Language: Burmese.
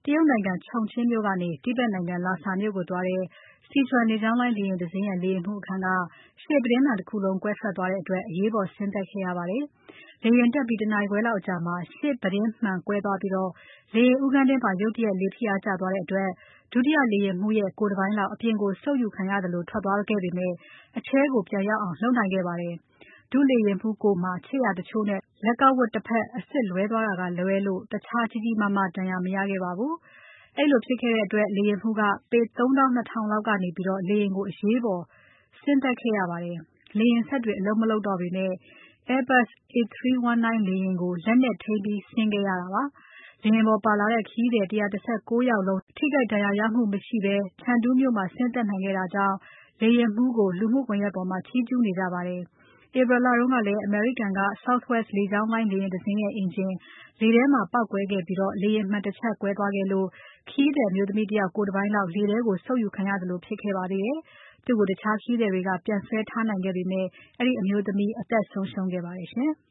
တရုတ်နိုင်ငံ Chongqing မြို့ကနေ တိဘက်နိုင်ငံ Lhasa မြို့ကိုသွားတဲ့ Sichuan လေကြောင်းလိုင်းလေယာဉ်တစင်းရဲ့ လေယာဉ်မှူးအခန်းက ရှေ့ပြတင်းမှန်တခုလုံး ကွဲထွက်သွားတဲ့အတွက် အရေးပေါ်ဆင်းသက်ခဲ့ရပါတယ်။ လေယာဉ်တက်ပြီး ၁ နာရီခွဲလောက်အကြာမှာ ရှေ့ပြတင်းမှန်ကွဲသွားပြီး လေယာဉ်ဦးခန်းထဲမှာ ရုတ်တရက် လေဖိအားကျသွားတဲ့အတွက် ဒုတိယလေယာဉ်မှူးရဲ့ ကိုယ်တပိုင်းလောက် အပြင်ကို ဆုတ်ယူခံရသလို ထွက်သွားခဲ့ပေမဲ့ အထဲကို ပြန်ရောက်အောင် လုပ်နိုင်ခဲ့ပါတယ်။ ဒုလေယာဉ်မှူး ကိုယ်မှာ ခြေရာတချို့နဲ့ လက်ကောက်ဝတ်တဖက် အဆစ်လွဲသွားတာကလွဲလို့ တခြားကြီးကြီးမားမား ဒဏ်ရာမရခဲ့ပါဘူး။ အဲဒီလိုဖြစ်ခဲ့တဲ့အတွက် လေယာဉ်မှူးက ပေ ၃၂၀၀၀ လောက်ကနေ လေယာဉ်ကို အရေးပေါ်ဆင်းသက်ခဲ့ရပါတယ်။ လေယာဉ်စက်တွေ အလုပ်မလုပ်တော့ပေမဲ့ Airbus A319 လေယာဉ်ကို လက်နဲ့ထိန်းပြီး ဆင်းခဲ့ရတာပါ။ လေယာဉ်ပေါ်ပါလာတဲ့ ခရီးသည် ၁၁၉ ယောက်လုံး ထိခိုက်ဒဏ်ရာရမှုမရှိဘဲ Chengdu မြို့မှာ ဆင်းသက်နိုင်ခဲ့တာကြောင့် လေယာဉ်မှူးကို လူမှုကွန်ယက်ပေါ်မှာ ချီးကျူးနေကြပါတယ်။ ဧပြီလတုန်းကလည်း အမေရိကန်က Southwest လေကြောင်းလိုင်းလေယာဉ်တစင်းရဲ့ အင်ဂျင်လေထဲမှာ ပေါက်ကွဲခဲ့ပြီး လေယာဉ်မှန်တချပ်ကွဲသွားခဲ့လို့ ခရီးသည်အမျိုးသမီးတယောက် ကိုယ်တပိုင်းလောက် လေထဲကို ဆုတ်ယူခံရသလိုဖြစ်ခဲ့ပါသေးတယ်။ သူ့ကိုတခြားခရီးသည်တွေက ပြန်ဆွဲထားနိုင်ခဲ့ပေမဲ့ အဲဒီအမျိုးသမီး အသက်ဆုံးရှုံးခဲ့ပါတယ်ရှင်။